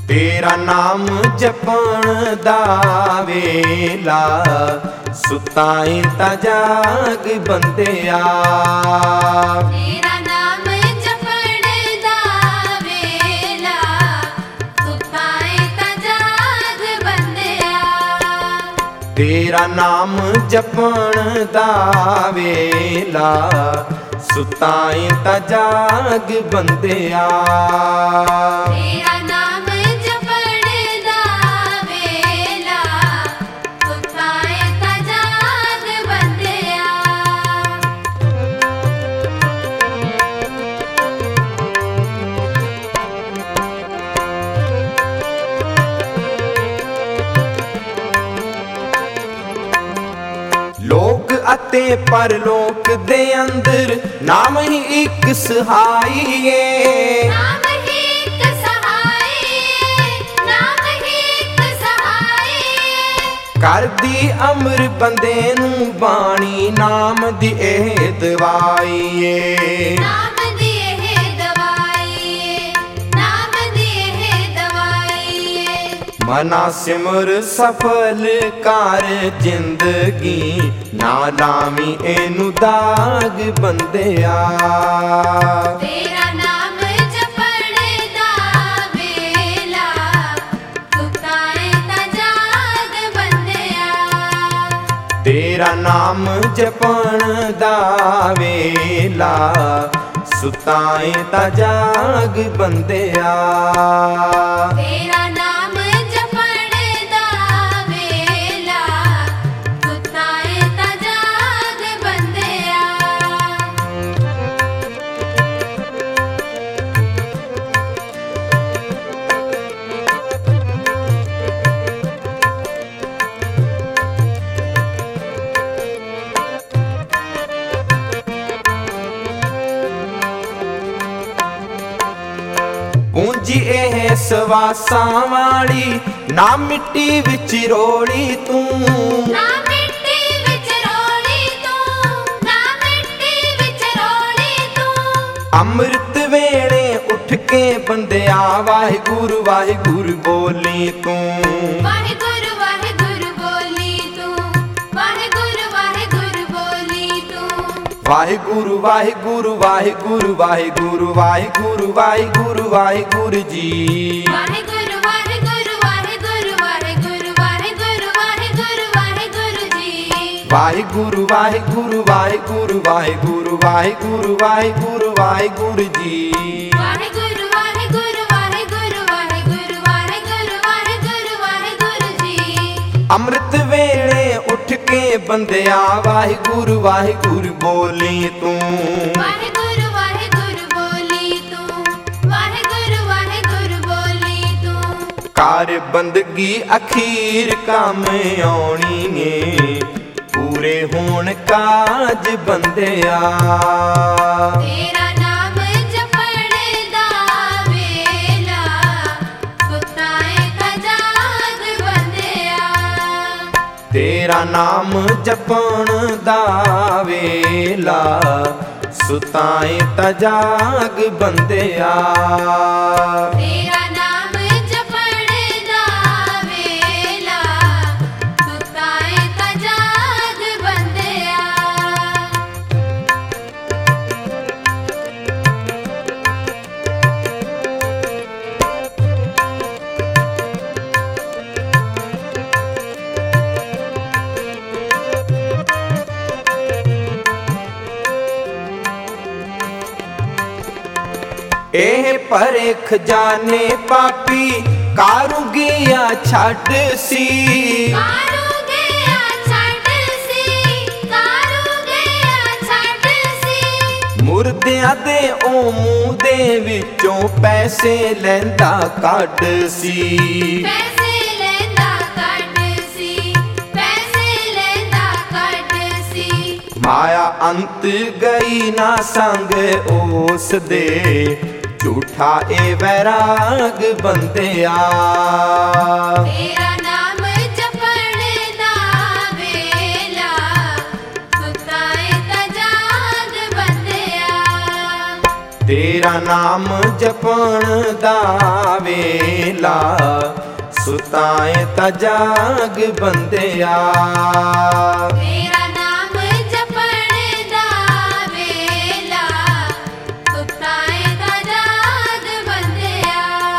ਤੇਰਾ ਨਾਮ ਜਪਣ ਦਾ ਵੇਲਾ ਸੁੱਤਾ ਏ ਤਾਂ ਜਾਗ ਬੰਦਿਆ। ਤੇਰਾ ਨਾਮ ਜਪਣ ਦਾ ਵੇਲਾ ਸੁੱਤਾ ਏ ਤਾਂ ਜਾਗ ਬੰਦਿਆ। ਤੇਰਾ ਨਾਮ ਜਪਣ ਦਾ ਵੇਲਾ ਸੁੱਤਾ ਏ ਤਾਂ ਜਾਗ ਬੰਦਿਆ। ਤੇਰਾ ਨਾਮ ਜਪਣ ਦਾ ਵੇਲਾ ਸੁੱਤਾ ਏ ਤਾਂ ਜਾਗ ਬੰਦਿਆ। ਲੋਕ ਅਤੇ ਪਰਲੋਕ ਦੇ ਅੰਦਰ ਨਾਮ ਹੀ ਇੱਕ ਸਹਾਈ ਏ। ਨਾਮ ਹੀ ਇੱਕ ਸਹਾਈ ਨਾਮ ਹੀ ਇੱਕ ਸਹਾਈ ਕਰਦੀ ਅਮਰ ਬੰਦੇ ਨੂੰ ਬਾਣੀ ਨਾਮ ਦੀ ਇਹ ਦਵਾਈ ਏ। ਨਾਮ ਦੀ ਇਹ ਦਵਾਈ ਨਾਮ ਦੀ ਇਹ ਦਵਾਈ ਮਨਾ ਸਿਮਰ ਸਫਲ ਕਰ ਜ਼ਿੰਦਗੀ ਨਾ ਲਾਵੀਂ ਇਹਨੂੰ ਦਾਗ ਬੰਦਿਆ। ਤੇਰਾ ਨਾਮ ਜਪਣ ਦਾ ਵੇਲਾ ਸੁੱਤਾ ਏ ਤਾਂ ਜਾਗ ਬੰਦਿਆ। ਤੇਰਾ ਨਾਮ ਜਪਣ ਦਾ ਵੇਲਾ ਸੁੱਤਾ ਏ ਤਾਂ ਜਾਗ ਬੰਦਿਆ। ਤੇਰਾ ਨਾਮ ਜਪਣ ਦਾ ਵੇਲਾ ਸੁੱਤਾ ਏ ਤਾਂ ਜਾਗ ਬੰਦਿਆ। ਪੂੰਜੀ ਇਹ ਸਵਾਸਾਂ ਵਾਲੀ ਨਾ ਮਿੱਟੀ ਵਿੱਚ ਰੋੜੀ ਤੂੰ। ਨਾ ਮਿੱਟੀ ਵਿੱਚ ਰੋਲੀ ਤੂੰ ਨਾ ਮਿੱਟੀ ਵਿੱਚ ਰੋਲੀ ਤੂੰ। ਅੰਮ੍ਰਿਤ ਵੇਲੇ ਉੱਠ ਕੇ ਬੰਦਿਆ ਵਾਹਿਗੁਰੂ ਵਾਹਿਗੁਰੂ ਬੋਲੀ ਤੂੰ। ਵਾਹਿਗੁਰੂ ਵਾਹਿਗੁਰੂ ਬੋਲੀ ਤੂੰ ਵਾਹਿਗੁਰੂ ਵਾਹਿਗੁਰੂ ਬੋਲੀ ਤੂੰ। ਵਾਹਿਗੁਰੂ ਵਾਹਿਗੁਰੂ ਵਾਹਿਗੁਰੂ ਵਾਹਿਗੁਰੂ ਵਾਹਿਗੁਰੂ ਵਾਹਿਗੁਰੂ ਵਾਹਿਗੁਰੂ ਜੀ। ਵਾਹਿਗੁਰੂ ਵਾਹਿਗੁਰੂ ਵਾਹਿਗੁਰੂ ਵਾਹਿਗੁਰੂ ਵਾਹਿਗੁਰੂ ਵਾਹਿਗੁਰੂ ਵਾਹਿਗੁਰੂ ਜੀ। ਵਾਹਿਗੁਰੂ ਵਾਹਿਗੁਰੂ ਵਾਹਿਗੁਰੂ ਵਾਹਿਗੁਰੂ ਵਾਹਿਗੁਰੂ ਵਾਹਿਗੁਰੂ ਵਾਹਿਗੁਰੂ ਜੀ। ਵਾਹਿਗੁਰੂ ਵਾਹਿਗੁਰੂ ਵਾਹਿਗੁਰੂ ਵਾਹਿਗੁਰੂ ਵਾਹਿਗੁਰੂ ਵਾਹਿਗੁਰੂ ਵਾਹਿਗੁਰੂ ਜੀ। ਅੰਮ੍ਰਿਤ ਵੇਲੇ ਉੱਠ ਕੇ ਬੰਦਿਆ ਵਾਹਿਗੁਰੂ ਵਾਹਿਗੁਰੂ ਬੋਲੀ ਤੂੰ। ਵਾਹਿਗੁਰੂ ਵਾਹਿਗੁਰੂ ਬੋਲੀ ਤੂੰ ਵਾਹਿਗੁਰੂ ਵਾਹਿਗੁਰੂ ਬੋਲੀ ਤੂੰ। ਕਰ ਬੰਦਗੀ ਅਖੀਰ ਕੰਮ ਆਉਣੀ ਏ ਪੂਰੇ ਹੋਣ ਕਾਜ ਬੰਦਿਆ। ਤੇਰਾ ਨਾਮ ਜਪਣ ਦਾ ਵੇਲਾ ਸੁੱਤਾ ਏ ਤਾਂ ਜਾਗ ਬੰਦਿਆ। ਤੇਰਾ ਨਾਮ ਜਪਣ ਦਾ ਵੇਲਾ ਸੁੱਤਾ ਏ ਤਾਂ ਜਾਗ ਬੰਦਿਆ। ਤੇਰਾ ਨਾਮ ਜਪਣ ਦਾ ਵੇਲਾ ਸੁੱਤਾ ਏ ਤਾਂ ਜਾਗ ਬੰਦਿਆ। ਇਹ ਭਰੇ ਖਜ਼ਾਨੇ ਪਾਪੀ ਕਾਰੂ ਗਿਆ ਛੱਡ ਸੀ। ਕਾਰੂ ਗਿਆ ਛੱਡ ਸੀ ਕਾਰੂ ਗਿਆ ਛੱਡ ਸੀ। ਮੁਰਦਿਆਂ ਦੇ ਉਹ ਮੂੰਹ ਦੇ ਵਿੱਚੋਂ ਪੈਸੇ ਲੈਂਦਾ ਕੱਢ ਸੀ। ਪੈਸੇ ਲੈਂਦਾ ਕੱਢ ਸੀ ਪੈਸੇ ਲੈਂਦਾ ਕੱਢ ਸੀ। ਮਾਇਆ ਅੰਤ ਗਈ ਨਾ ਸੰਗ ਉਸ ਦੇ ਝੂਠਾ ਇਹ ਵੈਰਾਗ ਬੰਦਿਆ। ਤੇਰਾ ਨਾਮ ਜਪਣ ਦਾ ਵੇਲਾ ਸੁੱਤਾ ਏ ਤਾਂ ਜਾਗ ਬੰਦਿਆ। ਤੇਰਾ ਨਾਮ ਜਪਣ ਦਾ ਵੇਲਾ, ਸੁਤਾਏ ਤਾਂ ਜਾਗ ਬੰਦਿਆ। ਤੇਰਾ ਨਾਮ ਜਪਣ ਦਾ ਵੇਲਾ, ਸੁਤਾਏ ਤਾਂ ਜਾਗ ਬੰਦਿਆ।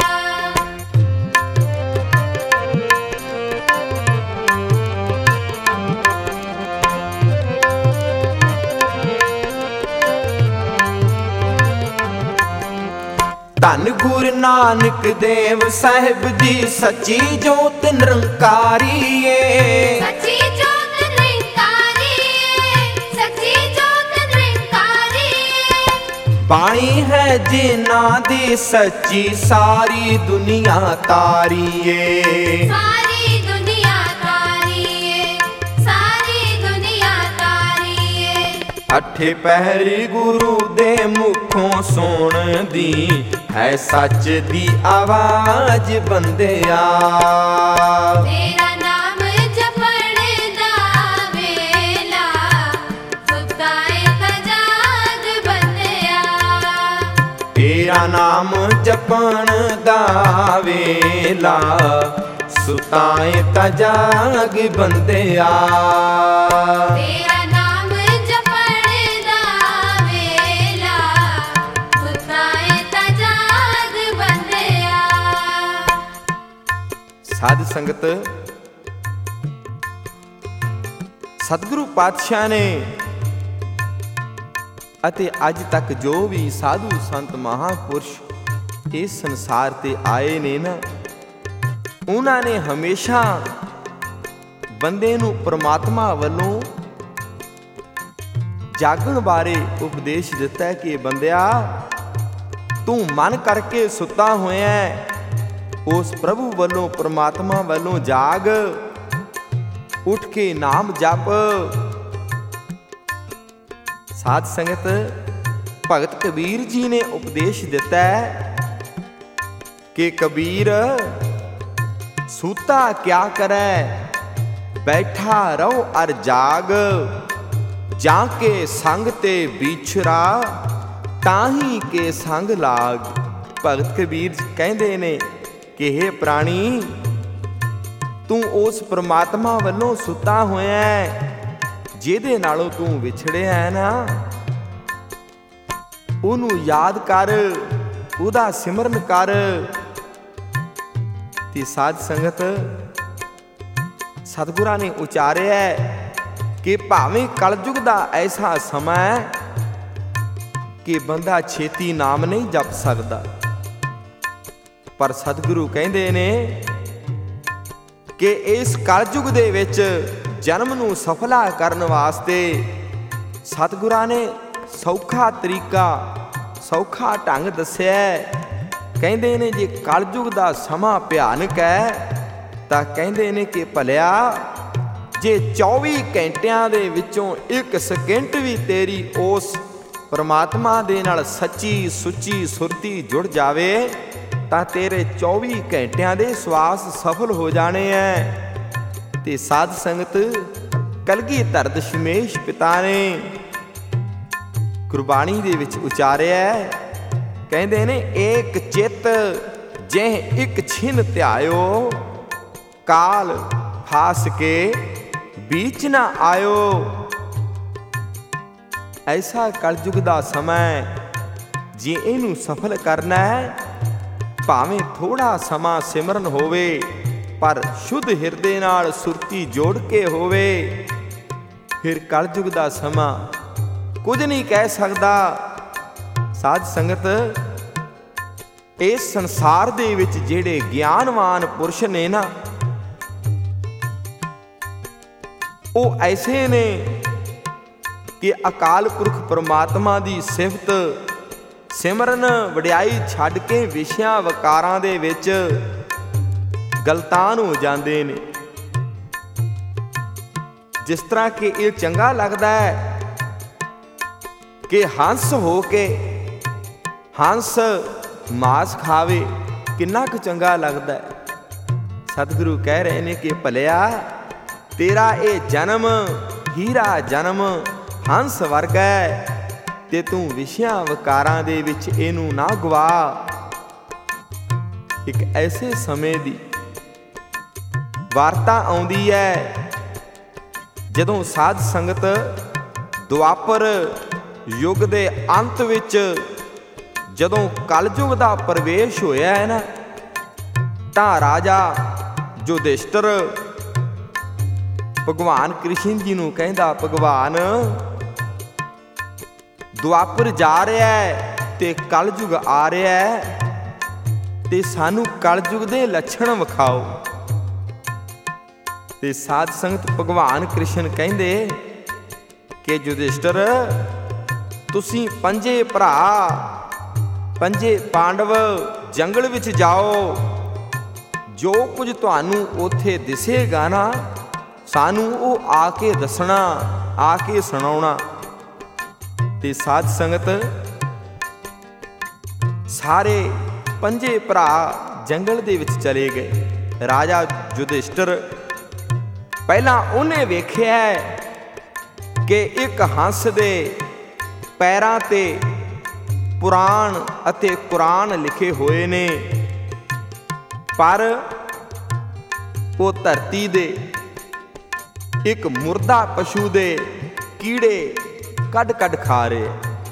ਧੰਨ ਗੁਰੂ ਨਾਨਕ ਦੇਵ ਸਾਹਿਬ ਜੀ, ਸੱਚੀ ਜੋਤ ਨਿਰੰਕਾਰੀ ਏ। ਸੱਚੀ ਜੋਤ ਨਿਰੰਕਾਰੀ ਏ, ਸੱਚੀ ਜੋਤ ਨਿਰੰਕਾਰੀ ਏ। ਬਾਣੀ ਹੈ ਜਿਨ੍ਹਾਂ ਦੀ ਸੱਚੀ, ਸਾਰੀ ਦੁਨੀਆ ਤਾਰੀ ਏ। ਸਾਰੀ ਦੁਨੀਆ ਤਾਰੀ ਏ, ਸਾਰੀ ਦੁਨੀਆ ਤਾਰੀ ਏ। ਅਠੇ ਪਹਿਰੀ ਗੁਰੂ ਦੇ ਮੁਖੋਂ ਸੁਣਦੀ, ਹੈ ਸੱਚ ਦੀ ਆਵਾਜ਼ ਬੰਦਿਆ। ਤੇਰਾ ਨਾਮ ਜਪਣ ਦਾ ਵੇਲਾ, ਸੁਤਾਏ ਤਾਂ ਜਾਗ ਬੰਦਿਆ। ਤੇਰਾ ਨਾਮ ਜਪਣ ਦਾ ਵੇਲਾ, ਸੁਤਾਏ ਤਾਂ ਜਾਗ ਬੰਦਿਆ। ਤੇਰਾ ਨਾਮ ਜਪਣ ਦਾ ਵੇਲਾ, ਸੁਤਾਏ ਤਾਂ ਜਾਗ ਬੰਦਿਆ। ਸਾਧ ਸੰਗਤ, ਸਤਿਗੁਰੂ ਪਾਤਸ਼ਾਹ ਨੇ ਅਤੇ ਅੱਜ ਤੱਕ ਜੋ ਵੀ ਸਾਧੂ ਸੰਤ ਮਹਾਂਪੁਰਸ਼ ਇਸ ਸੰਸਾਰ ਤੇ ਆਏ ਨੇ ਨਾ, ਉਹਨਾਂ ਨੇ ਹਮੇਸ਼ਾ ਬੰਦੇ ਨੂੰ ਪ੍ਰਮਾਤਮਾ ਵੱਲੋਂ ਜਾਗਣ ਬਾਰੇ ਉਪਦੇਸ਼ ਦਿੱਤਾ ਕਿ ਬੰਦਿਆ, ਤੂੰ ਮਨ ਕਰਕੇ ਸੁੱਤਾ ਹੋਇਆ ਹੈ, ਉਸ ਪ੍ਰਭੂ ਵੱਲੋਂ ਪ੍ਰਮਾਤਮਾ ਵੱਲੋਂ ਜਾਗ, ਉੱਠ ਕੇ ਨਾਮ ਜਪ। ਸਾਧ ਸੰਗਤ, ਭਗਤ ਕਬੀਰ ਜੀ ਨੇ ਉਪਦੇਸ਼ ਦਿੱਤਾ ਕਿ ਕਬੀਰ ਸੂਤਾ ਕਿਆ ਕਰੈ, ਬੈਠਾ ਰਹੋ ਅਰ ਜਾਗ, ਜਾਂ ਕੇ ਸੰਗ ਤੇ ਵਿਛੜਾ, ਤਾਹੀਂ ਕੇ ਸੰਗ ਲਾਗ। ਭਗਤ ਕਬੀਰ ਕਹਿੰਦੇ ਨੇ ਕਿ ਹੇ ਪ੍ਰਾਣੀ, ਤੂੰ ਉਸ ਪ੍ਰਮਾਤਮਾ ਵੱਲੋਂ ਸੁੱਤਾ ਹੋਇਆ ਹੈ, ਜਿਹਦੇ ਨਾਲੋਂ ਤੂੰ ਵਿਛੜਿਆ ਹੈ ਨਾ, ਉਹਨੂੰ ਯਾਦ ਕਰ, ਉਹਦਾ ਸਿਮਰਨ ਕਰ। ਤੇ ਸਾਧ ਸੰਗਤ, ਸਤਿਗੁਰਾਂ ਨੇ ਉਚਾਰਿਆ ਕਿ ਭਾਵੇਂ ਕਲਯੁਗ ਦਾ ਐਸਾ ਸਮਾਂ ਹੈ ਕਿ ਬੰਦਾ ਛੇਤੀ ਨਾਮ ਨਹੀਂ ਜਪ ਸਕਦਾ, ਪਰ ਸਤਿਗੁਰੂ ਕਹਿੰਦੇ ਨੇ ਕਿ ਇਸ ਕਲਯੁਗ ਦੇ ਵਿੱਚ ਜਨਮ ਨੂੰ ਸਫਲਾ ਕਰਨ ਵਾਸਤੇ ਸਤਿਗੁਰਾਂ ਨੇ ਸੌਖਾ ਤਰੀਕਾ, ਸੌਖਾ ਢੰਗ ਦੱਸਿਆ। ਕਹਿੰਦੇ ਨੇ ਜੇ ਕਲਯੁਗ ਦਾ ਸਮਾਂ ਭਿਆਨਕ ਹੈ ਤਾਂ ਕਹਿੰਦੇ ਨੇ ਕਿ ਭਲਿਆ, ਜੇ 24 ਘੰਟਿਆਂ ਦੇ ਵਿੱਚੋਂ 1 ਸਕਿੰਟ ਵੀ ਤੇਰੀ ਉਸ ਪਰਮਾਤਮਾ ਦੇ ਨਾਲ ਸੱਚੀ ਸੁੱਚੀ ਸੁਰਤੀ ਜੁੜ ਜਾਵੇ ਤਾਂ ਤੇਰੇ 24 ਘੰਟਿਆਂ ਦੇ ਸਵਾਸ ਸਫਲ ਹੋ ਜਾਣੇ ਐ। ਤੇ ਸਾਧ ਸੰਗਤ, ਕਲਗੀਧਰ ਦਸ਼ਮੇਸ਼ ਪਿਤਾ ਨੇ ਗੁਰਬਾਣੀ ਦੇ ਵਿੱਚ ਉਚਾਰਿਆ, ਕਹਿੰਦੇ ਨੇ ਏਕ ਚਿੱਤ ਜਿਹ ਇੱਕ ਛਿਨ ਧਿਆਇਓ, ਕਾਲ ਫਾਸ ਕੇ बीच ना आयो। ऐसा कलयुग दा समय जे इनू सफल करना है, भावें थोड़ा समा सिमरन होवे पर शुद्ध हिरदे नाल सुरती जोड़ के होवे, फिर कलयुग दा समा कुछ नहीं कह सकदा। साध संगत, इस संसार दे विच जेड़े ज्ञानवान पुरुष ने ना, वो ऐसे ने कि अकाल पुरख परमात्मा दी सिफत सिमरन वडियाई छड्ड के विषयां वकारां दे विच गलतान हो जांदे ने। जिस तरह कि ये चंगा लगदा है कि हंस हो के हंस मांस खावे, किन्ना क चंगा लगदा है। सतगुरु कह रहे ने कि भलिया तेरा ये जन्म हीरा जन्म हंस वर्गा है, ते तू विषयां वकारां दे विच इनू ना गवा। ਇੱਕ ਐਸੇ ਸਮੇਂ ਦੀ ਵਾਰਤਾ ਆਉਂਦੀ ਹੈ ਜਦੋਂ ਸਾਧ ਸੰਗਤ ਦੁਆਪਰ ਯੁੱਗ ਦੇ ਅੰਤ ਵਿੱਚ ਜਦੋਂ ਕਲਯੁਗ ਦਾ ਪ੍ਰਵੇਸ਼ ਹੋਇਆ ਹੈ ਨਾ, ਤਾਂ ਰਾਜਾ ਯੁਧਿਸ਼ਟਰ ਭਗਵਾਨ ਕ੍ਰਿਸ਼ਨ ਜੀ ਨੂੰ ਕਹਿੰਦਾ, ਭਗਵਾਨ ਦੁਆਪਰ ਜਾ ਰਿਹਾ ਹੈ ਤੇ ਕਲਯੁਗ ਆ ਰਿਹਾ ਹੈ, ਤੇ ਸਾਨੂੰ ਕਲਯੁਗ ਦੇ ਲੱਛਣ ਵਿਖਾਓ। ਤੇ ਸਾਧ ਸੰਗਤ ਭਗਵਾਨ ਕ੍ਰਿਸ਼ਨ ਕਹਿੰਦੇ ਕਿ ਯੁਧਿਸ਼ਟਰ, ਤੁਸੀਂ ਪੰਜੇ ਭਰਾ, ਪੰਜੇ ਪਾਂਡਵ ਜੰਗਲ ਵਿੱਚ ਜਾਓ, ਜੋ ਕੁਝ ਤੁਹਾਨੂੰ ਉੱਥੇ ਦਿਸੇਗਾ ਨਾ, ਸਾਨੂੰ ਉਹ ਆ ਕੇ ਦੱਸਣਾ, ਆ ਕੇ ਸੁਣਾਉਣਾ। ਤੇ ਸਾਧ ਸੰਗਤ ਸਾਰੇ ਪੰਜੇ ਭਰਾ ਜੰਗਲ ਦੇ ਵਿੱਚ ਚਲੇ ਗਏ। ਰਾਜਾ ਯੁਧਿਸ਼ਟਰ ਪਹਿਲਾਂ ਉਹਨੇ ਵੇਖਿਆ ਕਿ ਇੱਕ ਹੰਸ ਦੇ ਪੈਰਾਂ ਤੇ ਪੁਰਾਣ ਅਤੇ ਕੁਰਾਨ ਲਿਖੇ ਹੋਏ ਨੇ, ਪਰ ਉਹ ਧਰਤੀ ਦੇ ਇੱਕ ਮੁਰਦਾ ਪਸ਼ੂ ਦੇ ਕੀੜੇ ਕੱਢ ਕੱਢ ਖਾ ਰਹੇ।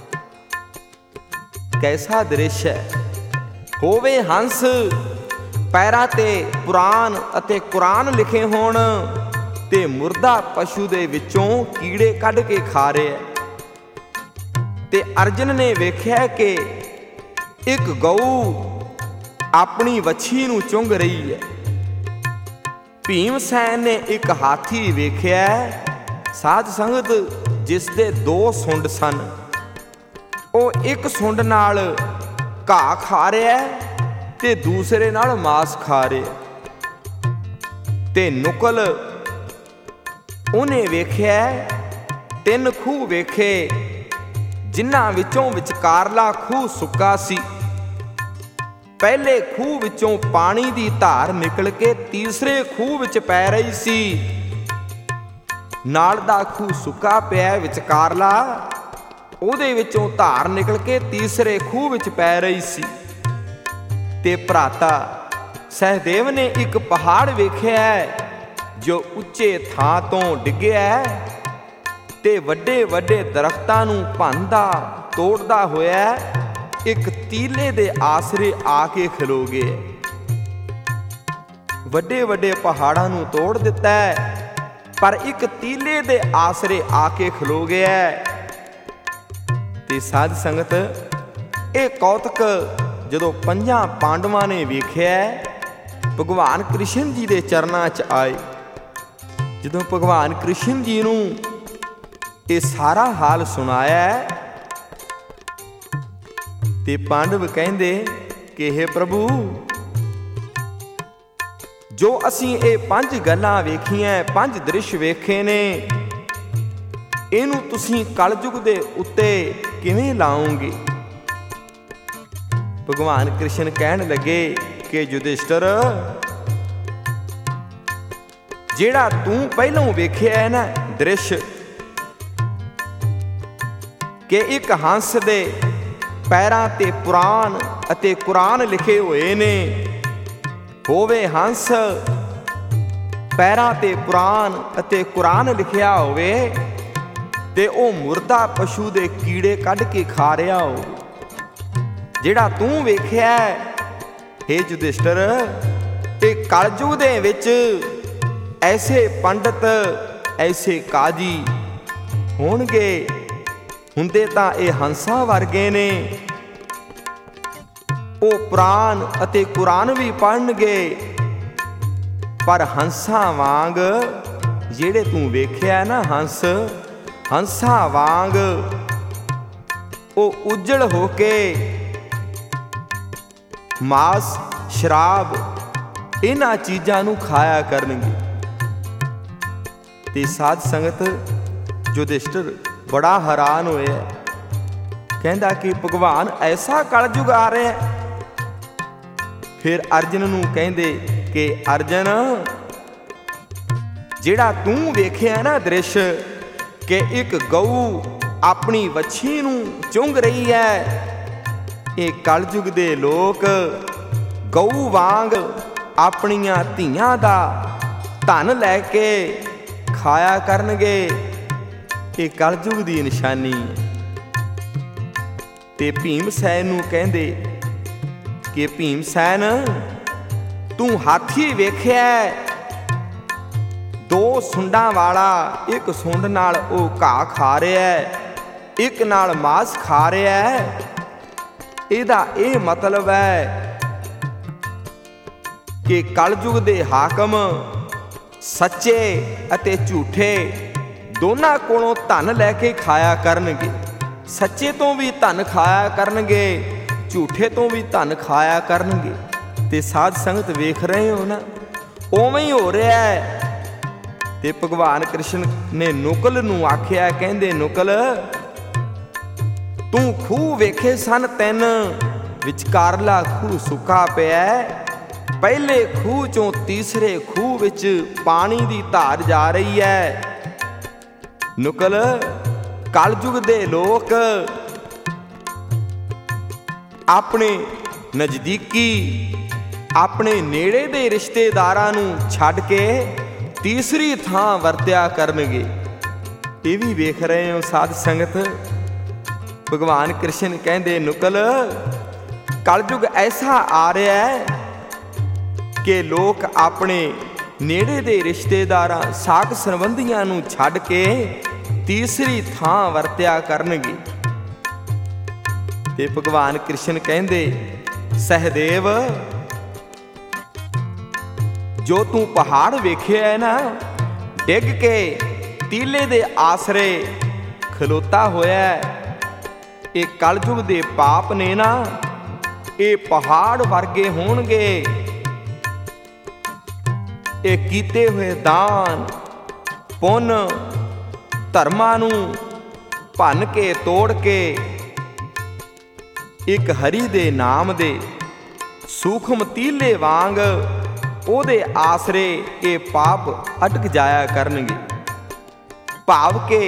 ਕੈਸਾ ਦ੍ਰਿਸ਼ ਹੈ, ਹੋਵੇ ਹੰਸ, ਪੈਰਾਂ ਤੇ ਪੁਰਾਨ ਅਤੇ ਕੁਰਾਨ ਲਿਖੇ ਹੋਣ, ਤੇ ਮੁਰਦਾ ਪਸ਼ੂ ਦੇ ਵਿੱਚੋਂ ਕੀੜੇ ਕੱਢ ਕੇ ਖਾ ਰਹੇ। ਤੇ ਅਰਜਨ ਨੇ ਵੇਖਿਆ ਕਿ ਇੱਕ ਗਊ ਆਪਣੀ ਵੱਛੀ ਨੂੰ ਚੁੰਘ ਰਹੀ ਹੈ। ਭੀਮ ਸੈਨ ਨੇ ਇੱਕ ਹਾਥੀ ਵੇਖਿਆ, ਸਾਧ ਸੰਗਤ, ਜਿਸ ਦੇ 2 ਸੁੰਡ ਸਨ। ਉਹ ਇੱਕ ਸੁੰਡ ਨਾਲ ਘਾਹ ਖਾ ਰਿਹਾ ਤੇ ਦੂਸਰੇ ਨਾਲ ਮਾਸ ਖਾ ਰਿਹਾ। ਤੇ ਨੁਕਲ ਉਹਨੇ ਵੇਖਿਆ 3 ਖੂਹ ਵੇਖੇ, ਜਿਨ੍ਹਾਂ ਵਿੱਚੋਂ ਵਿਚਕਾਰਲਾ ਖੂਹ ਸੁੱਕਾ ਸੀ। ਪਹਿਲੇ ਖੂਹ ਵਿੱਚੋਂ ਪਾਣੀ ਦੀ ਧਾਰ ਨਿਕਲ ਕੇ ਤੀਸਰੇ ਖੂਹ ਵਿੱਚ ਪੈ ਰਹੀ ਸੀ। ਨਾਲ ਦਾ ਖੂਹ ਸੁੱਕਾ ਪਿਆ, ਵਿਚਕਾਰਲਾ ਉਹਦੇ ਵਿੱਚੋਂ ਧਾਰ ਨਿਕਲ ਕੇ ਤੀਸਰੇ ਖੂਹ ਵਿੱਚ ਪੈ ਰਹੀ ਸੀ। ਤੇ ਭਰਾਤਾ ਸਹਿਦੇਵ ਨੇ ਇੱਕ ਪਹਾੜ ਵੇਖਿਆ ਜੋ ਉੱਚੇ ਥਾਂ ਤੋਂ ਡਿੱਗਿਆ ਤੇ ਵੱਡੇ ਵੱਡੇ ਦਰਖਤਾਂ ਨੂੰ ਭੰਨਦਾ ਤੋੜਦਾ ਹੋਇਆ ਇੱਕ ਤੀਲੇ ਦੇ ਆਸਰੇ ਆ ਕੇ ਖਲੋ ਗਏ। ਵੱਡੇ ਵੱਡੇ ਪਹਾੜਾਂ ਨੂੰ ਤੋੜ ਦਿੱਤਾ, ਪਰ ਇੱਕ ਤੀਲੇ ਦੇ ਆਸਰੇ ਆ ਕੇ ਖਲੋ ਗਿਆ। ਤੇ ਸਾਧ ਸੰਗਤ, ਇਹ ਕੌਤਕ ਜਦੋਂ 5 ਪਾਂਡਵਾਂ ਨੇ ਵੇਖਿਆ, ਭਗਵਾਨ ਕ੍ਰਿਸ਼ਨ ਜੀ ਦੇ ਚਰਨਾਂ 'ਚ ਆਏ। ਜਦੋਂ ਭਗਵਾਨ ਕ੍ਰਿਸ਼ਨ ਜੀ ਨੂੰ ਇਹ ਸਾਰਾ ਹਾਲ ਸੁਣਾਇਆ, ਤੇ ਪਾਂਡਵ ਕਹਿੰਦੇ ਕਿ ਹੇ ਪ੍ਰਭੂ, ਜੋ ਅਸੀਂ ਇਹ 5 ਗੱਲਾਂ ਵੇਖੀਆਂ, 5 ਦ੍ਰਿਸ਼ ਵੇਖੇ ਨੇ, ਇਹਨੂੰ ਤੁਸੀਂ ਕਲਯੁਗ ਦੇ ਉੱਤੇ ਕਿਵੇਂ ਲਾਓਗੇ? ਭਗਵਾਨ ਕ੍ਰਿਸ਼ਨ ਕਹਿਣ ਲੱਗੇ ਕਿ ਯੁਧਿਸ਼ਟਰ, ਜਿਹੜਾ ਤੂੰ ਪਹਿਲਾਂ ਵੇਖਿਆ ਹੈ ਨਾ ਦ੍ਰਿਸ਼, ਕਿ ਇੱਕ ਹੰਸ ਦੇ ਪੈਰਾਂ ਤੇ ਪੁਰਾਨ ਅਤੇ ਕੁਰਾਨ ਲਿਖੇ ਹੋਏ ਨੇ, ਹੋਵੇ ਹੰਸ, ਪੈਰਾਂ ਤੇ ਪੁਰਾਨ ਅਤੇ ਕੁਰਾਨ ਲਿਖਿਆ ਹੋਵੇ, ਤੇ ਉਹ ਮੁਰਦਾ ਪਸ਼ੂ ਦੇ ਕੀੜੇ ਕੱਢ ਕੇ ਖਾ ਰਿਹਾ ਹੋ। ਜਿਹੜਾ ਤੂੰ ਵੇਖਿਆ ਹੇ ਯੁਧਿਸ਼ਟਰ, ਇਹ ਕਲਯੁਗ ਦੇ ਵਿੱਚ ਐਸੇ ਪੰਡਤ, ਐਸੇ ਕਾਜੀ ਹੋਣਗੇ, ਹੁੰਦੇ ਤਾਂ ਇਹ ਹੰਸਾਂ ਵਰਗੇ ਨੇ। ਉਹ ਪੁਰਾਨ ਅਤੇ ਕੁਰਾਨ ਵੀ ਪੜ੍ਹਨਗੇ, ਪਰ ਹੰਸਾਂ ਵਾਂਗ ਜਿਹੜੇ ਤੂੰ ਵੇਖਿਆ ਨਾ ਹੰਸ, ਹੰਸਾਂ ਵਾਂਗ ਉਹ ਉਜੜ ਹੋ ਕੇ ਮਾਸ, ਸ਼ਰਾਬ, ਇਹਨਾਂ ਚੀਜ਼ਾਂ ਨੂੰ ਖਾਇਆ ਕਰਨਗੇ। ਤੇ ਸਾਧ ਸੰਗਤ ਯੁਧਿਸ਼ਟਰ ਬੜਾ ਹੈਰਾਨ ਹੋਇਆ, ਕਹਿੰਦਾ ਕਿ ਭਗਵਾਨ ਐਸਾ ਕਲਯੁਗ ਆ ਰਿਹਾ। ਫਿਰ ਅਰਜਨ ਨੂੰ ਕਹਿੰਦੇ ਕਿ ਅਰਜਨ, ਜਿਹੜਾ ਤੂੰ ਵੇਖਿਆ ਨਾ ਦ੍ਰਿਸ਼, ਕਿ ਇੱਕ ਗਊ ਆਪਣੀ ਵੱਛੀ ਨੂੰ ਚੁੰਘ ਰਹੀ ਹੈ, ਇਹ ਕਲਯੁਗ ਦੇ ਲੋਕ ਗਊ ਵਾਂਗ ਆਪਣੀਆਂ ਧੀਆਂ ਦਾ ਧਨ ਲੈ ਕੇ ਖਾਇਆ ਕਰਨਗੇ। ਇਹ ਕਲਯੁਗ ਦੀ ਨਿਸ਼ਾਨੀ ਹੈ। ਤੇ ਭੀਮ ਸੈਨ ਨੂੰ ਕਹਿੰਦੇ ਕਿ ਭੀਮ ਸੈਨ, ਤੂੰ ਹਾਥੀ ਵੇਖਿਆ, ਦੋ ਸੁੰਡਾਂ ਵਾਲਾ, ਇੱਕ ਸੁੰਡ ਨਾਲ ਉਹ ਘਾਹ ਖਾ ਰਿਹਾ, ਇੱਕ ਨਾਲ ਮਾਸ ਖਾ ਰਿਹਾ। ਇਹਦਾ ਇਹ ਮਤਲਬ ਹੈ ਕਿ ਕਲਯੁਗ ਦੇ ਹਾਕਮ ਸੱਚੇ ਅਤੇ ਝੂਠੇ ਦੋਨਾਂ ਕੋਲੋਂ ਧਨ ਲੈ ਕੇ ਖਾਇਆ ਕਰਨਗੇ। ਸੱਚੇ ਤੋਂ ਵੀ ਧਨ ਖਾਇਆ ਕਰਨਗੇ, ਝੂਠੇ ਤੋਂ ਵੀ ਧਨ ਖਾਇਆ ਕਰਨਗੇ। ਤੇ ਸਾਧ ਸੰਗਤ ਵੇਖ ਰਹੇ ਹੋ ਨਾ, ਉਵੇਂ ਹੀ ਹੋ ਰਿਹਾ ਹੈ। ਤੇ ਭਗਵਾਨ ਕ੍ਰਿਸ਼ਨ ਨੇ ਨੁਕਲ ਨੂੰ ਆਖਿਆ, ਕਹਿੰਦੇ ਨੁਕਲ, ਤੂੰ ਖੂਹ ਵੇਖੇ ਸਨ ਤਿੰਨ, ਵਿਚਕਾਰਲਾ ਖੂਹ ਸੁੱਕਾ ਪਿਆ। ਪਹਿਲੇ ਖੂਹ ਚੋਂ ਤੀਸਰੇ ਖੂਹ ਵਿੱਚ ਪਾਣੀ ਦੀ ਧਾਰ ਜਾ ਰਹੀ ਹੈ। ਨੁਕਲ, ਕਲਯੁਗ ਦੇ ਲੋਕ ਆਪਣੇ ਨਜ਼ਦੀਕੀ, ਆਪਣੇ ਨੇੜੇ ਦੇ ਰਿਸ਼ਤੇਦਾਰਾਂ ਨੂੰ ਛੱਡ ਕੇ ਤੀਸਰੀ ਥਾਂ ਵਰਤਿਆ ਕਰਨਗੇ। ਇਹ ਵੀ ਵੇਖ ਰਹੇ ਹੋ ਸਾਧ ਸੰਗਤ। ਭਗਵਾਨ ਕ੍ਰਿਸ਼ਨ ਕਹਿੰਦੇ ਨੁਕਲ, ਕਲਯੁਗ ਐਸਾ ਆ ਰਿਹਾ ਹੈ ਕਿ ਲੋਕ ਆਪਣੇ ਨੇੜੇ ਦੇ ਰਿਸ਼ਤੇਦਾਰਾਂ, ਸਾਕ ਸੰਬੰਧੀਆਂ ਨੂੰ ਛੱਡ ਕੇ ਤੀਸਰੀ ਥਾਂ ਵਰਤਿਆ ਕਰਨਗੇ। ਤੇ ਭਗਵਾਨ ਕ੍ਰਿਸ਼ਨ ਕਹਿੰਦੇ, ਸਹਿਦੇਵ, ਜੋ ਤੂੰ ਪਹਾੜ ਵੇਖਿਆ ਹੈ ਨਾ, ਡਿੱਗ ਕੇ ਟੀਲੇ ਦੇ ਆਸਰੇ ਖਲੋਤਾ ਹੋਇਆ, ਇਹ ਕਲਯੁਗ ਦੇ ਪਾਪ ਨੇ ਨਾ, ਇਹ ਪਹਾੜ ਵਰਗੇ ਹੋਣਗੇ। ਇਹ ਕੀਤੇ ਹੋਏ ਦਾਨ ਪੁੰਨ ਧਰਮਾਂ ਨੂੰ ਭੰਨ ਕੇ ਤੋੜ ਕੇ ਇੱਕ ਹਰੀ ਦੇ ਨਾਮ ਦੇ ਸੂਖਮ ਤੀਲੇ ਵਾਂਗ ਉਹਦੇ ਆਸਰੇ ਇਹ ਪਾਪ ਅਟਕ ਜਾਇਆ ਕਰਨਗੇ। ਭਾਵ ਕਿ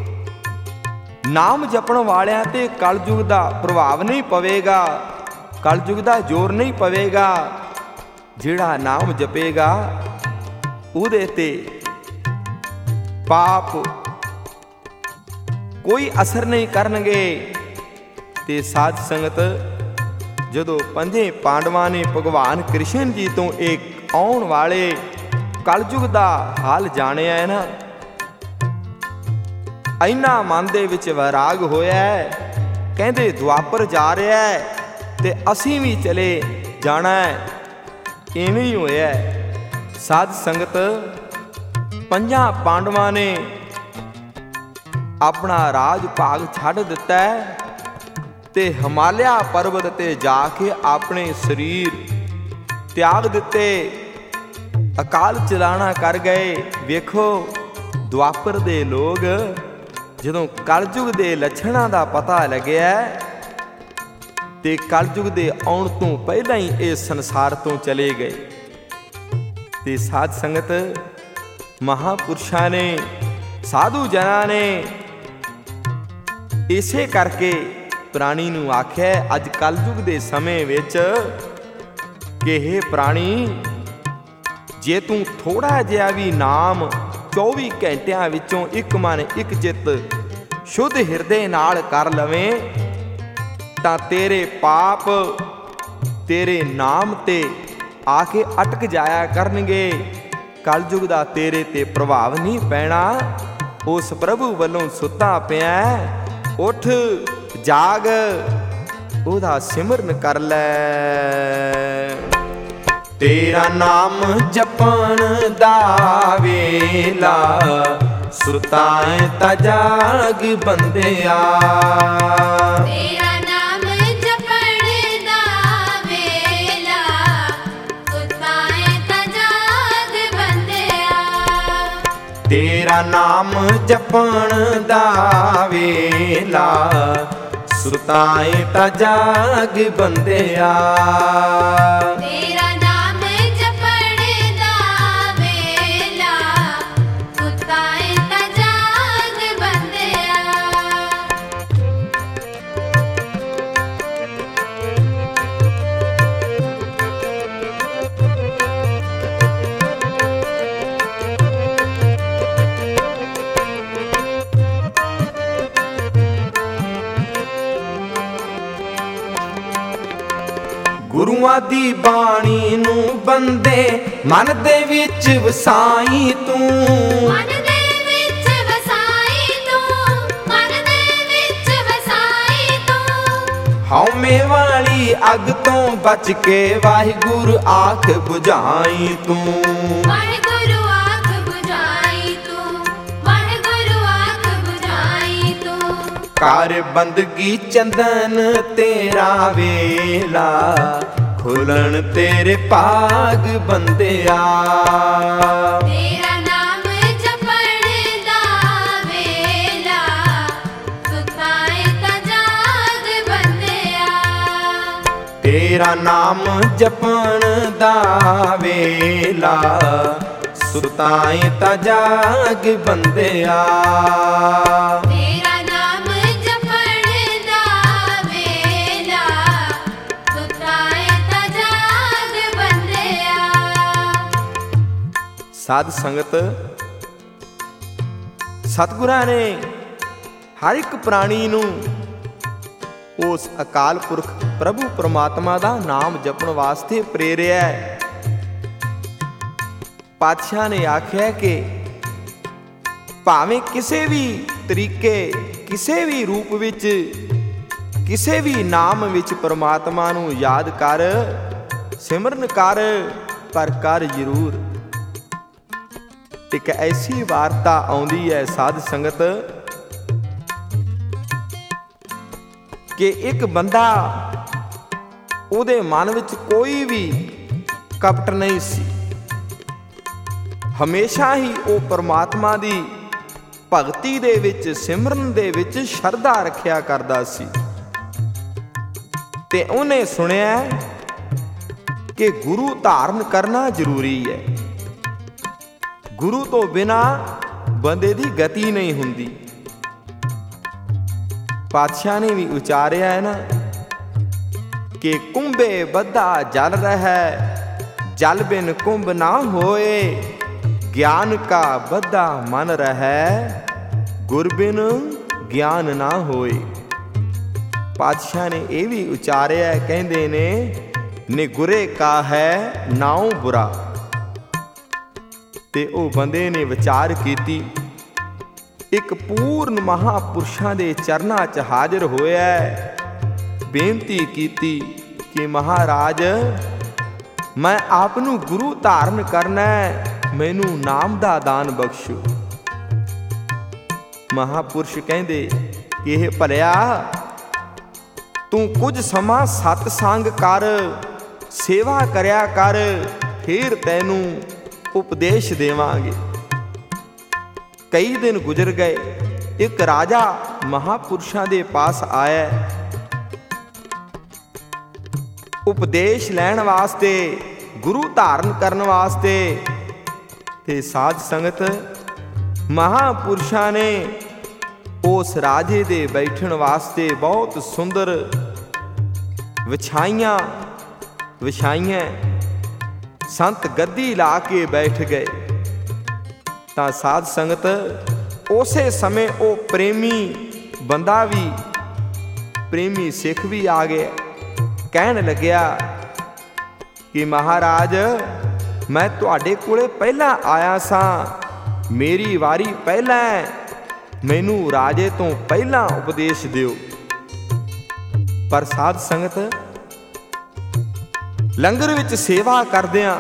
ਨਾਮ ਜਪਣ ਵਾਲਿਆਂ ਤੇ ਕਲਯੁਗ ਦਾ ਪ੍ਰਭਾਵ ਨਹੀਂ ਪਵੇਗਾ, ਕਲਯੁਗ ਦਾ ਜ਼ੋਰ ਨਹੀਂ ਪਵੇਗਾ। ਜਿਹੜਾ ਨਾਮ ਜਪੇਗਾ ਉਹਦੇ ਤੇ ਪਾਪ ਕੋਈ ਅਸਰ ਨਹੀਂ ਕਰਨਗੇ। ਤੇ ਸਾਧ ਸੰਗਤ, ਜਦੋਂ ਪੰਜੇ ਪਾਂਡਵਾਂ ਨੇ ਭਗਵਾਨ ਕ੍ਰਿਸ਼ਨ ਜੀ ਤੋਂ ਇੱਕ ਆਉਣ ਵਾਲੇ ਕਲਯੁਗ ਦਾ ਹਾਲ ਜਾਣਿਆ ਹੈ ਨਾ, ਇੰਨਾ ਮਨ ਦੇ ਵਿੱਚ ਵੈਰਾਗ ਹੋਇਆ। ਕਹਿੰਦੇ ਦੁਆਪਰ ਜਾ ਰਿਹਾ ਤੇ ਅਸੀਂ ਵੀ ਚਲੇ ਜਾਣਾ। ਇਵੇਂ ਹੀ ਹੋਇਆ। ਸਾਧ ਸੰਗਤ, ਪੰਜਾਂ ਪਾਂਡਵਾਂ ਨੇ ਆਪਣਾ ਰਾਜ ਭਾਗ ਛੱਡ ਦਿੱਤਾ ਤੇ ਹਿਮਾਲਿਆ ਪਰਬਤ ਤੇ ਜਾ ਕੇ ਆਪਣੇ ਸਰੀਰ ਤਿਆਗ ਦਿੱਤੇ, ਅਕਾਲ ਚਲਾਣਾ ਕਰ ਗਏ। ਵੇਖੋ, ਦੁਆਪਰ ਦੇ ਲੋਕ ਜਦੋਂ ਕਲਯੁਗ ਦੇ ਲੱਛਣਾਂ ਦਾ ਪਤਾ ਲੱਗਿਆ ਤੇ ਕਲਯੁਗ ਦੇ ਆਉਣ ਤੋਂ ਪਹਿਲਾਂ ਹੀ ਇਹ ਸੰਸਾਰ ਤੋਂ ਚਲੇ ਗਏ। ਤੇ ਸਾਧ ਸੰਗਤ, ਮਹਾਪੁਰਸ਼ਾਂ ਨੇ, ਸਾਧੂ ਜਨਾਂ ਨੇ ਇਸੇ ਕਰਕੇ ਪ੍ਰਾਣੀ ਨੂੰ ਆਖਿਆ ਅੱਜ ਕਲਯੁਗ ਦੇ ਸਮੇਂ ਵਿੱਚ ਕਿ ਇਹ ਪ੍ਰਾਣੀ, ਜੇ ਤੂੰ ਥੋੜਾ ਜਿਹਾ ਵੀ ਨਾਮ 24 ਘੰਟਿਆਂ ਵਿੱਚੋਂ ਇੱਕ ਮਨ ਇੱਕ ਚਿੱਤ ਸ਼ੁੱਧ ਹਿਰਦੇ ਨਾਲ ਕਰ ਲਵੇਂ ਤਾਂ ਤੇਰੇ ਪਾਪ ਤੇਰੇ ਨਾਮ ਤੇ ਆ ਕੇ ਅਟਕ ਜਾਇਆ ਕਰਨਗੇ। ਕਲਯੁਗ ਦਾ ਤੇਰੇ ਤੇ ਪ੍ਰਭਾਵ ਨਹੀਂ ਪੈਣਾ। ਉਸ ਪ੍ਰਭੂ ਵੱਲੋਂ ਸੁੱਤਾ ਪਿਆ, ਉੱਠ ਜਾਗ, ਉਹਦਾ ਸਿਮਰਨ ਕਰ ਲੈ। ਤੇਰਾ ਨਾਮ ਜਪਣ ਦਾ ਵੇਲਾ, ਸੁਤਾ ਏ ਤਾਂ ਜਾਗ ਬੰਦਿਆ। ਤੇਰਾ ਨਾਮ ਜਪਣ ਦਾ ਵੇਲਾ, ਸੁਤਾ ਏ ਤਾਂ ਜਾਗ ਬੰਦਿਆ। ਤੇਰਾ ਨਾਮ ਜਪਣ ਦਾ ਵੇਲਾ, ਸੁਤਾ ਏ ਤਾਂ ਜਾਗ ਬੰਦਿਆ। ਤੇਰਾ ਨਾਮ ਜਪਣ ਦਾ ਵੇਲਾ, ਸੁਤਾ ਏ ਤਾਂ ਜਾਗ ਬੰਦਿਆ। ਦੀ ਬਾਣੀ ਨੂੰ ਬੰਦੇ ਮਨ ਦੇ ਵਿੱਚ ਵਸਾਈ ਤੂੰ। ਮਨ ਦੇ ਵਿੱਚ ਵਸਾਈ ਤੂੰ, ਮਨ ਦੇ ਵਿੱਚ ਵਸਾਈ ਤੂੰ। ਹਉਮੈ ਵਾਲੀ ਅੱਗ ਤੋਂ ਬਚ ਕੇ ਵਾਹਿਗੁਰੂ ਆਖ ਬੁਝਾਈ ਤੂੰ। ਵਾਹਿਗੁਰੂ ਆਖ ਬੁਝਾਈ ਤੂੰ, ਵਾਹਿਗੁਰੂ ਆਖ ਬੁਝਾਈ ਤੂੰ। ਕਰ ਬੰਦਗੀ ਚੰਦਨ ਤੇਰਾ ਵੇਲਾ ਖੁੱਲਣ ਤੇਰੇ ਭਾਗ ਬੰਦਿਆ। ਤੇਰਾ ਨਾਮ ਜਪਣ ਦਾ ਵੇਲਾ ਸੁੱਤਾ ਏ ਤਾਂ ਜਾਗ ਬੰਦਿਆ। ਤੇਰਾ ਨਾਮ ਜਪਣ ਦਾ ਵੇਲਾ ਸੁੱਤਾ ਏ ਤਾਂ ਜਾਗ ਬੰਦਿਆ। ਤੇਰਾ ਨਾਮ ਜਪਣ ਦਾ ਵੇਲਾ ਸੁੱਤਾ ਏ ਤਾਂ ਜਾਗ ਬੰਦਿਆ। ਸਾਧ ਸੰਗਤ, ਸਤਿਗੁਰਾਂ ਨੇ ਹਰ ਇੱਕ ਪ੍ਰਾਣੀ ਨੂੰ ਉਸ ਅਕਾਲ ਪੁਰਖ ਪ੍ਰਭੂ ਪਰਮਾਤਮਾ ਦਾ ਨਾਮ ਜਪਣ ਵਾਸਤੇ ਪ੍ਰੇਰਿਆ ਹੈ। ਪਾਤਸ਼ਾਹ ਨੇ ਆਖਿਆ ਕਿ ਭਾਵੇਂ ਕਿਸੇ ਵੀ ਤਰੀਕੇ, ਕਿਸੇ ਵੀ ਰੂਪ ਵਿੱਚ, ਕਿਸੇ ਵੀ ਨਾਮ ਵਿੱਚ ਪਰਮਾਤਮਾ ਨੂੰ ਯਾਦ ਕਰ, ਸਿਮਰਨ ਕਰ, ਪਰ ਕਰ ਜ਼ਰੂਰ। ਇੱਕ ਐਸੀ ਵਾਰਤਾ ਆਉਂਦੀ ਹੈ ਸਾਧ ਸੰਗਤ ਕਿ ਇੱਕ ਬੰਦਾ, ਉਹਦੇ ਮਨ ਵਿੱਚ ਕੋਈ ਵੀ ਕਪਟ ਨਹੀਂ ਸੀ। ਹਮੇਸ਼ਾ ਹੀ ਉਹ ਪਰਮਾਤਮਾ ਦੀ ਭਗਤੀ ਦੇ ਵਿੱਚ, ਸਿਮਰਨ ਦੇ ਵਿੱਚ ਸ਼ਰਧਾ ਰੱਖਿਆ ਕਰਦਾ ਸੀ। ਤੇ ਉਹਨੇ ਸੁਣਿਆ ਕਿ ਗੁਰੂ ਧਾਰਨ ਕਰਨਾ ਜ਼ਰੂਰੀ ਹੈ। ਗੁਰੂ ਤੋਂ ਬਿਨਾ ਬੰਦੇ ਦੀ ਗਤੀ ਨਹੀਂ ਹੁੰਦੀ। ਪਾਤਸ਼ਾਹ ਨੇ ਵੀ ਉਚਾਰਿਆ ਹੈ ਨਾ ਕਿ ਕੁੰਭੇ ਬੱਧਾ ਜਲ ਰਹਿ, ਜਲ ਬਿਨ ਕੁੰਭ ਨਾ ਹੋਏ। ਗਿਆਨ ਕਾ ਬੱਧਾ ਮਨ ਰਹਿ, ਗੁਰ ਬਿਨ ਗਿਆਨ ਨਾ ਹੋਏ। ਪਾਤਸ਼ਾਹ ਨੇ ਇਹ ਵੀ ਉਚਾਰਿਆ, ਕਹਿੰਦੇ ਨੇ ਨਿਗੁਰੇ ਕਾ ਹੈ ਨਾਉ ਬੁਰਾ। ਤੇ ਉਹ ਬੰਦੇ ਨੇ ਵਿਚਾਰ ਕੀਤੀ, ਇੱਕ ਪੂਰਨ ਮਹਾਪੁਰਸ਼ਾਂ ਦੇ ਚਰਨਾਂ 'ਚ ਹਾਜ਼ਰ ਹੋਇਆ, ਬੇਨਤੀ ਕੀਤੀ ਕਿ ਮਹਾਰਾਜ, ਮੈਂ ਆਪ ਨੂੰ ਗੁਰੂ ਧਾਰਨ ਕਰਨਾ, ਮੈਨੂੰ ਨਾਮ ਦਾ ਦਾਨ ਬਖਸ਼ੋ। ਮਹਾਪੁਰਸ਼ ਕਹਿੰਦੇ ਕਿ ਇਹ ਭਲਿਆ, ਤੂੰ ਕੁਝ ਸਮਾਂ ਸਤ ਸੰਗ ਕਰ, ਸੇਵਾ ਕਰਿਆ ਕਰ, ਫਿਰ ਤੈਨੂੰ ਉਪਦੇਸ਼ ਦੇਵਾਂਗੇ। ਕਈ ਦਿਨ ਗੁਜ਼ਰ ਗਏ। ਇੱਕ ਰਾਜਾ ਮਹਾਪੁਰਸ਼ਾਂ ਦੇ ਪਾਸ ਆਇਆ ਉਪਦੇਸ਼ ਲੈਣ ਵਾਸਤੇ, ਗੁਰੂ ਧਾਰਨ ਕਰਨ ਵਾਸਤੇ। ਤੇ ਸਾਧ ਸੰਗਤ, ਮਹਾਪੁਰਸ਼ਾਂ ਨੇ ਉਸ ਰਾਜੇ ਦੇ ਬੈਠਣ ਵਾਸਤੇ ਬਹੁਤ ਸੁੰਦਰ ਵਿਛਾਈਆਂ ਸੰਤ ਗੱਦੀ ਲਾ ਕੇ ਬੈਠ ਗਏ। ਤਾਂ ਸਾਧ ਸੰਗਤ, ਉਸੇ ਸਮੇਂ ਉਹ ਪ੍ਰੇਮੀ ਬੰਦਾ ਵੀ, ਪ੍ਰੇਮੀ ਸਿੱਖ ਵੀ ਆ ਗਿਆ। ਕਹਿਣ ਲੱਗਿਆ ਕਿ ਮਹਾਰਾਜ, ਮੈਂ ਤੁਹਾਡੇ ਕੋਲੇ ਪਹਿਲਾਂ ਆਇਆ ਸਾਂ, ਮੇਰੀ ਵਾਰੀ ਪਹਿਲਾਂ, ਮੈਨੂੰ ਰਾਜੇ ਤੋਂ ਪਹਿਲਾਂ ਉਪਦੇਸ਼ ਦਿਓ। ਪਰ ਸਾਧ ਸੰਗਤ, ਲੰਗਰ ਵਿੱਚ ਸੇਵਾ ਕਰਦਿਆਂ,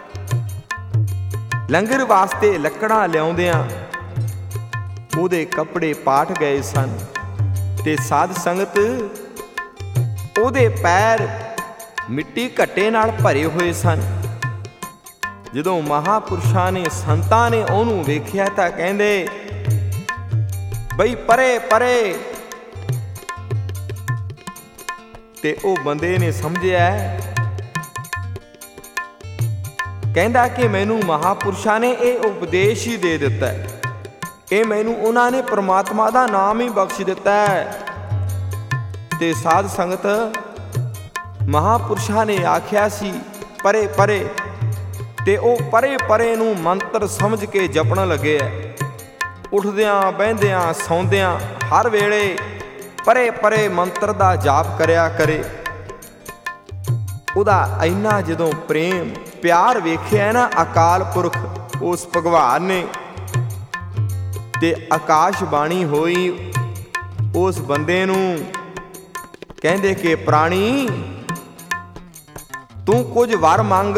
ਲੰਗਰ ਵਾਸਤੇ ਲੱਕੜਾਂ ਲਿਆਉਂਦਿਆਂ ਉਹਦੇ ਕੱਪੜੇ ਪਾਟ ਗਏ ਸਨ। ਤੇ ਸਾਧ ਸੰਗਤ, ਉਹਦੇ ਪੈਰ ਮਿੱਟੀ ਘੱਟੇ ਨਾਲ ਭਰੇ ਹੋਏ ਸਨ। ਜਦੋਂ ਮਹਾਪੁਰਸ਼ਾਂ ਨੇ, ਸੰਤਾਂ ਨੇ ਉਹਨੂੰ ਵੇਖਿਆ ਤਾਂ ਕਹਿੰਦੇ, ਬਈ ਪਰੇ ਪਰੇ। ਤੇ ਉਹ ਬੰਦੇ ਨੇ ਸਮਝਿਆ, ਕਹਿੰਦਾ ਕਿ ਮੈਨੂੰ ਮਹਾਪੁਰਸ਼ਾਂ ਨੇ ਇਹ ਉਪਦੇਸ਼ ਹੀ ਦੇ ਦਿੱਤਾ, ਇਹ ਮੈਨੂੰ ਉਹਨਾਂ ਨੇ ਪ੍ਰਮਾਤਮਾ ਦਾ ਨਾਮ ਹੀ ਬਖਸ਼ ਦਿੱਤਾ ਹੈ। ਤੇ ਸਾਧ ਸੰਗਤ, ਮਹਾਪੁਰਸ਼ਾਂ ਨੇ ਆਖਿਆ ਸੀ ਪਰੇ ਪਰੇ, ਤੇ ਉਹ ਪਰੇ ਪਰੇ ਨੂੰ ਮੰਤਰ ਸਮਝ ਕੇ ਜਪਣ ਲੱਗੇ ਐ। ਉੱਠਦਿਆਂ, ਬਹਿੰਦਿਆਂ, ਸੌਂਦਿਆਂ, ਹਰ ਵੇਲੇ ਪਰੇ ਪਰੇ ਮੰਤਰ ਦਾ ਜਾਪ ਕਰਿਆ ਕਰੇ। ਉਹਦਾ ਇੰਨਾ ਜਦੋਂ ਪ੍ਰੇਮ ਪਿਆਰ ਵੇਖਿਆ ਨਾ ਅਕਾਲ ਪੁਰਖ ਉਸ ਭਗਵਾਨ ਨੇ, ਤੇ ਆਕਾਸ਼ ਬਾਣੀ ਹੋਈ ਉਸ ਬੰਦੇ ਨੂੰ, ਕਹਿੰਦੇ ਕਿ ਪ੍ਰਾਣੀ ਤੂੰ ਕੁਝ ਵਰ ਮੰਗ।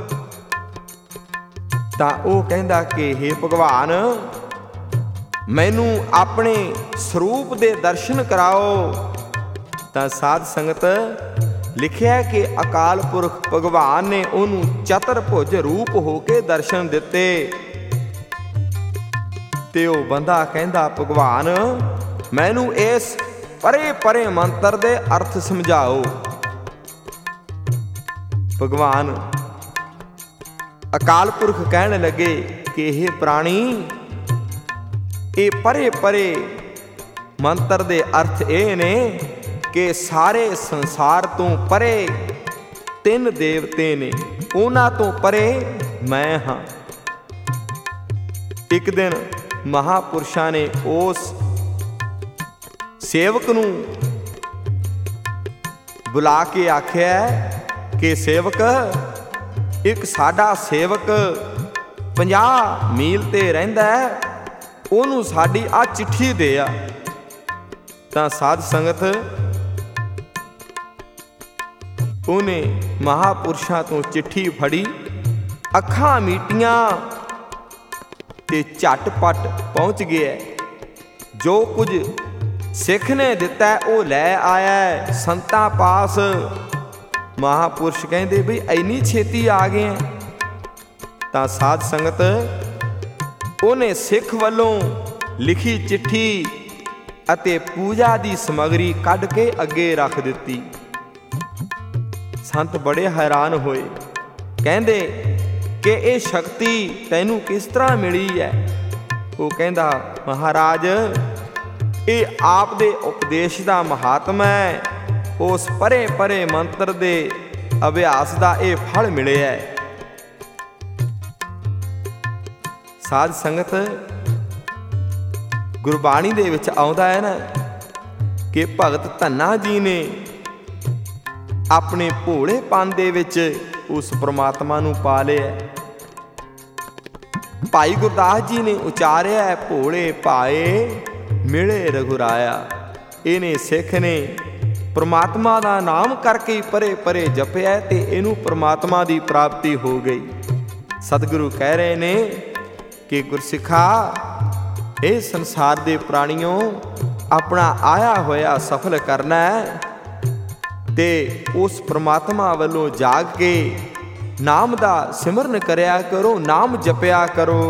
ਤਾਂ ਉਹ ਕਹਿੰਦਾ ਕਿ ਹੇ ਭਗਵਾਨ ਮੈਨੂੰ ਆਪਣੇ ਸਰੂਪ ਦੇ ਦਰਸ਼ਨ ਕਰਾਓ। ਤਾਂ ਸਾਧ ਸੰਗਤ ਲਿਖਿਆ ਕਿ ਅਕਾਲ ਪੁਰਖ ਭਗਵਾਨ ਨੇ ਉਹਨੂੰ ਚਤੁਰਭੁਜ ਰੂਪ ਹੋ ਕੇ ਦਰਸ਼ਨ ਦਿੱਤੇ। ਤੇ ਉਹ ਬੰਦਾ ਕਹਿੰਦਾ ਭਗਵਾਨ ਮੈਨੂੰ ਇਸ ਪਰੇ ਪਰੇ ਮੰਤਰ ਦੇ ਅਰਥ ਸਮਝਾਓ। ਭਗਵਾਨ ਅਕਾਲ ਪੁਰਖ ਕਹਿਣ ਲੱਗੇ ਕਿ ਇਹ ਪ੍ਰਾਣੀ ਇਹ ਪਰੇ ਪਰੇ ਮੰਤਰ ਦੇ ਅਰਥ ਇਹ ਨੇ ਕਿ ਸਾਰੇ ਸੰਸਾਰ ਤੋਂ ਪਰੇ 3 ਦੇਵਤੇ ਨੇ, ਉਹਨਾਂ ਤੋਂ ਪਰੇ ਮੈਂ ਹਾਂ। ਇੱਕ ਦਿਨ ਮਹਾਪੁਰਸ਼ਾਂ ਨੇ ਉਸ ਸੇਵਕ ਨੂੰ ਬੁਲਾ ਕੇ ਆਖਿਆ ਕਿ ਸੇਵਕ, ਇੱਕ ਸਾਡਾ ਸੇਵਕ 50 ਮੀਲ ਤੇ ਰਹਿੰਦਾ ਹੈ, ਉਹਨੂੰ ਸਾਡੀ ਆ ਚਿੱਠੀ ਦੇ ਆ। ਤਾਂ ਸਾਧ ਸੰਗਤ ਉਹਨੇ ਮਹਾਪੁਰਸ਼ਾਂ ਤੋਂ ਚਿੱਠੀ ਫੜੀ, ਅੱਖਾਂ ਮੀਟੀਆਂ ਤੇ ਝਟਪਟ ਪਹੁੰਚ ਗਿਆ। ਜੋ ਕੁਝ ਸਿੱਖ ਨੇ ਦਿੱਤਾ ਉਹ ਲੈ ਆਇਆ ਸੰਤਾਂ ਪਾਸ। ਮਹਾਪੁਰਸ਼ ਕਹਿੰਦੇ ਬਈ ਇੰਨੀ ਛੇਤੀ ਆ ਗਏ। ਤਾਂ ਸਾਧ ਸੰਗਤ ਉਹਨੇ ਸਿੱਖ ਵੱਲੋਂ ਲਿਖੀ ਚਿੱਠੀ ਅਤੇ ਪੂਜਾ ਦੀ ਸਮੱਗਰੀ ਕੱਢ ਕੇ ਅੱਗੇ ਰੱਖ ਦਿੱਤੀ। ਸੰਤ ਬੜੇ ਹੈਰਾਨ ਹੋਏ, ਕਹਿੰਦੇ ਕਿ ਇਹ ਸ਼ਕਤੀ ਤੈਨੂੰ ਕਿਸ ਤਰ੍ਹਾਂ ਮਿਲੀ ਹੈ? ਉਹ ਕਹਿੰਦਾ ਮਹਾਰਾਜ ਇਹ ਆਪ ਦੇ ਉਪਦੇਸ਼ ਦਾ ਮਹਾਤਮ ਹੈ, ਉਸ ਪਰੇ ਪਰੇ ਮੰਤਰ ਦੇ ਅਭਿਆਸ ਦਾ ਇਹ ਫਲ ਮਿਲਿਆ। ਸਾਧ ਸੰਗਤ ਗੁਰਬਾਣੀ ਦੇ ਵਿੱਚ ਆਉਂਦਾ ਹੈ ਨਾ ਕਿ ਭਗਤ ਧੰਨਾ ਜੀ ਨੇ ਆਪਣੇ ਭੋਲੇਪਨ ਦੇ ਵਿੱਚ ਉਸ ਪ੍ਰਮਾਤਮਾ ਨੂੰ ਪਾ ਲਿਆ। ਭਾਈ ਗੁਰਦਾਸ ਜੀ ਨੇ ਉਚਾਰਿਆ ਭੋਲੇ ਭਾਏ ਮਿਲੇ ਰਘੁਰਾਇਆ। ਇਹਨੇ ਸਿੱਖ ਨੇ ਪ੍ਰਮਾਤਮਾ ਦਾ ਨਾਮ ਕਰਕੇ ਪਰੇ ਪਰੇ ਜਪਿਆ ਤੇ ਇਹਨੂੰ ਪ੍ਰਮਾਤਮਾ ਦੀ ਪ੍ਰਾਪਤੀ ਹੋ ਗਈ। ਸਤਿਗੁਰੂ ਕਹਿ ਰਹੇ ਨੇ ਕਿ ਗੁਰਸਿੱਖਾ ਇਹ ਸੰਸਾਰ ਦੇ ਪ੍ਰਾਣੀਓ ਆਪਣਾ ਆਇਆ ਹੋਇਆ ਸਫਲ ਕਰਨਾ ਹੈ ਤੇ ਉਸ ਪ੍ਰਮਾਤਮਾ ਵੱਲੋਂ ਜਾਗ ਕੇ ਨਾਮ ਦਾ ਸਿਮਰਨ ਕਰਿਆ ਕਰੋ, ਨਾਮ ਜਪਿਆ ਕਰੋ।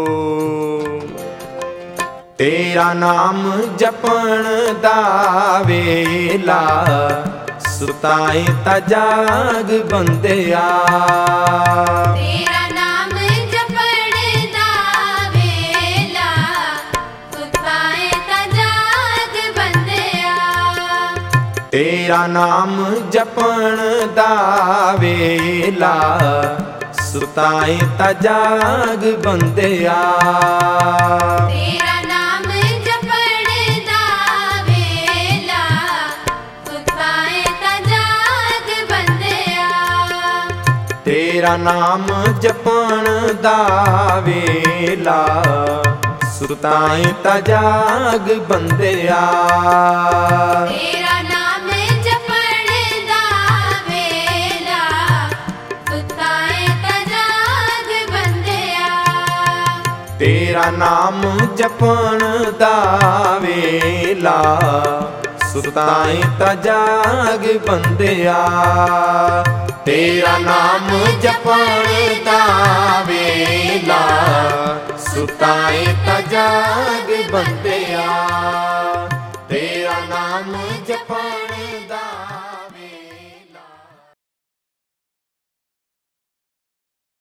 ਤੇਰਾ ਨਾਮ ਜਪਣ ਦਾ ਵੇਲਾ ਸੁਤਾਏ ਤਾਂ ਜਾਗ ਬੰਦਿਆ। ਤੇਰਾ ਨਾਮ ਜਪਣ ਦਾ ਵੇਲਾ ਸੁਤਾਏ ਤਾਂ ਜਾਗ ਬੰਦਿਆ। ਤੇਰਾ ਨਾਮ ਜਪਣ ਦਾ ਵੇਲਾ ਸੁਤਾਏ ਤਾਂ ਜਾਗ ਬੰਦਿਆ। ਤੇਰਾ ਨਾਮ ਜਪਣ ਦਾ ਵੇਲਾ ਸੁਤਾਏ ਤਾਂ ਜਾਗ ਬੰਦਿਆ। ਤੇਰਾ ਨਾਮ ਜਪਣ ਦਾ ਵੇਲਾ ਸੁਤਾਏ ਤਾਂ ਜਾਗ ਬੰਦਿਆ। ਤੇਰਾ ਨਾਮ ਜਪਣ ਦਾ ਵੇਲਾ ਸੁਤਾਏ ਤਾਂ ਜਾਗ ਬੰਦਿਆ। ਤੇਰਾ ਨਾਮ ਜਪਣ ਦਾ ਵੇਲਾ ਸੁਤਾਏ ਤਾਂ ਜਾਗ ਬੰਦਿਆ। ਤੇਰਾ ਨਾਮ ਜਪਣ